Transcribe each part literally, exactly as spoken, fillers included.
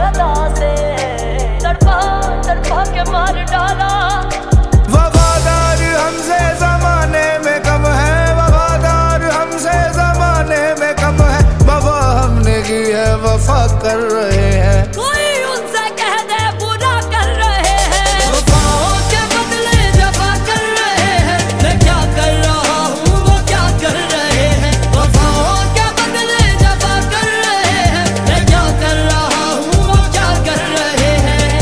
खता से तड़पा तड़पा के मार डाला। वफादार हमसे जमाने में कम है, वफादार हमसे जमाने में कम है। वफा हमने की है, वफा कर रहे हैं। कोई उनसे कह दे बुरा कर रहे हैं। वफाओं के बदले जफा कर रहे हैं। मैं क्या कर रहा हूँ वो क्या कर रहे हैं। वफाओं के बदले जफा कर रहे हैं। मैं क्या कर रहा हूँ वो क्या कर रहे हैं।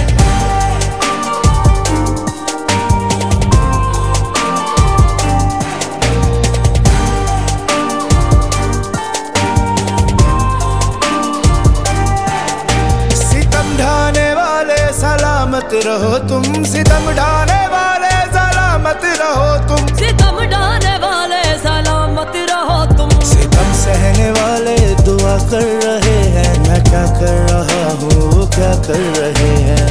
सितम ढाने वाले सलामत रहो तुम, सितम ढाने वाले सलामत रहो तुम। सितम ढाने वाले सलामत रहो तुम। सितम सहने वाले दुआ कर रहे हैं। मैं क्या कर रहा हूँ वो क्या कर रहे हैं।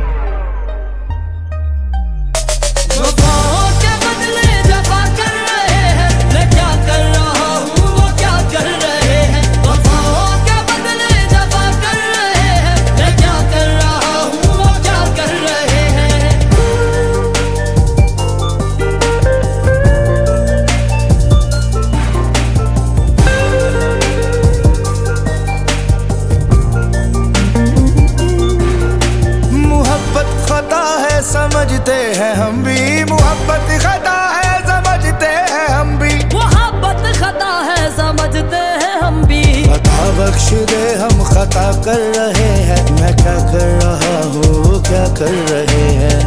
वफाओं के बदले जफा कर रहे हैं। मैं क्या कर रहा हूँ वो क्या कर रहे हैं। वफाओं के बदले जफा कर रहे हैं। मैं क्या कर रहा हूँ वो क्या कर रहे हैं। मोहब्बत खता है समझते हैं हम भी, मोहब्बत खता है समझते हैं हम भी। मोहब्बत खता है समझते हैं हम भी। खता बख्श दे हम खता कर रहे हैं। मैं क्या कर रहा हूँ वो क्या कर रहे हैं।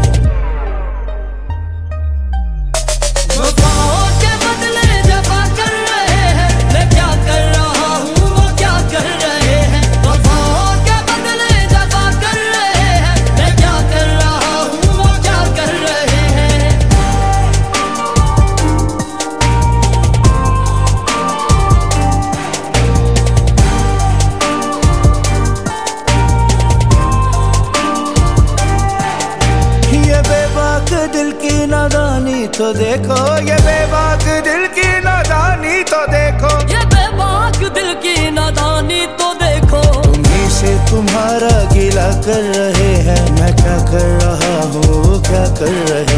वफाओं के बदले जफा कर रहे हैं। मैं क्या कर रहा हूँ वो क्या कर रहे हैं। वफाओं के बदले जफा कर रहे हैं। मैं क्या कर रहा हूँ वो क्या कर रहे हैं। ये बेबाक दिल की नादानी तो देखो, ये बेबाक दिल की नादानी तो देखो। ये बेबाक दिल की नादानी तो देखो। तुम्ही से तुम्हारा गिला कर रहे हैं। मैं क्या कर रहा हूँ वो क्या कर रहे